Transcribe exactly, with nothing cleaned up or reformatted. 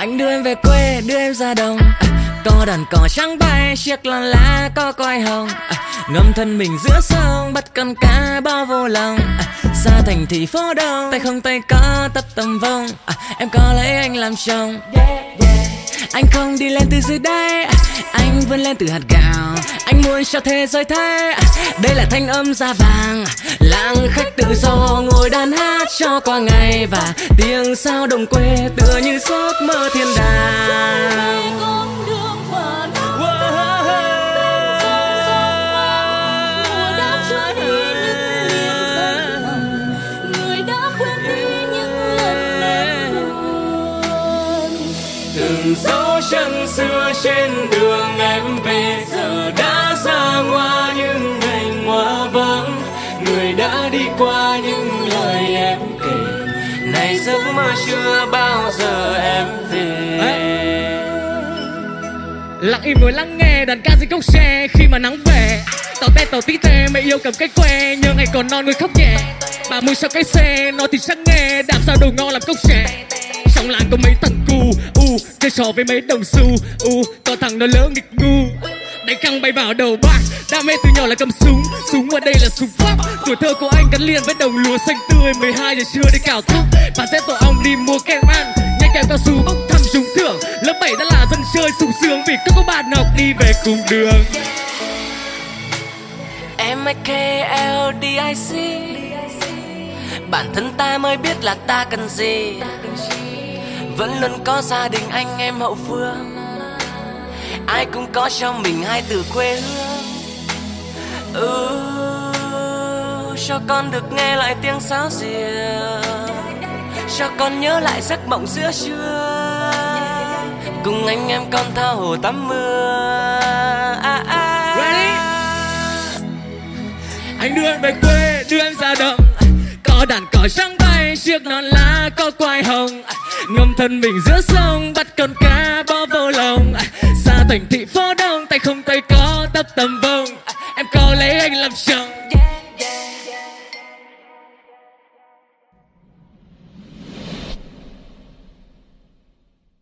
Anh đưa em về quê, đưa em ra đồng, có đàn cò trắng bay, chiếc lon lá có quai hồng, ngâm thân mình giữa sông, bắt con cá bao vô lòng. Xa thành thị phố đông, tay không tay có tấp tầm vông, em có lấy anh làm chồng. Anh không đi lên từ dưới đây, anh vươn lên từ hạt gạo. Anh muốn cho thế giới thấy đây là thanh âm da vàng. Làng khách tự do ngồi đàn hát cho qua ngày, và tiếng sao đồng quê tựa như giấc mơ thiên đàng. Từng dấu chân xưa trên đường em về, giờ đã xa hoa những ngày hoa vắng. Người đã đi qua những lời em kể, này giấc mơ chưa bao giờ em về. Lặng im ngồi lắng nghe đàn ca dưới cốc tre khi mà nắng về. Tàu te tàu tí tê mẹ yêu cầm cái que, nhớ ngày còn non người khóc nhẹ. Bà mua cho cái xe nói thì chắc nghe, đạp sao đồ ngon làm cốc trẻ. Trong làng có mấy thằng cu u chơi trò với mấy đồng xu u, có thằng nó lỡ nghịch ngu đánh căng bay vào đầu bạc. Đam mê từ nhỏ là cầm súng, súng ở đây là súng pháp. Tuổi thơ của anh gắn liền với đồng lúa xanh tươi, mười hai giờ trưa đi cào thuốc. Bà sẽ tổ ong đi mua kem ăn, nhai kẹo cao su bốc thăm trúng thưởng. Lớp bảy đã là dân chơi sung sướng vì các cô bạn học đi về cùng đường. M K L D I C, bản thân ta mới biết là ta cần gì. Vẫn luôn có gia đình anh em hậu phương, ai cũng có trong mình hai từ quê hương. Ừ, cho con được nghe lại tiếng sáo rìa, cho con nhớ lại giấc mộng giữa trưa, cùng anh em con tha hồ tắm mưa. À, à. Ready? Anh đưa em về quê, đưa em ra đồng, có đàn cò trắng bay, chiếc non lá có quai hồng, ngâm thân mình giữa sông, bắt con cá bỏ vô lồng. Xa thành thị phố đông, tay không tay có tấp tầm vông.